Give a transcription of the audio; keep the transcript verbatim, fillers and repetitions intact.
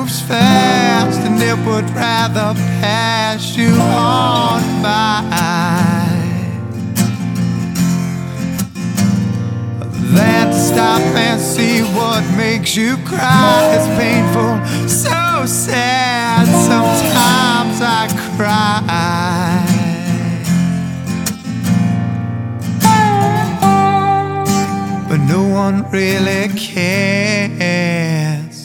moves fast, and it would rather pass you on by than to stop and see what makes you cry. It's painful, so sad, sometimes I cry. But no one really cares.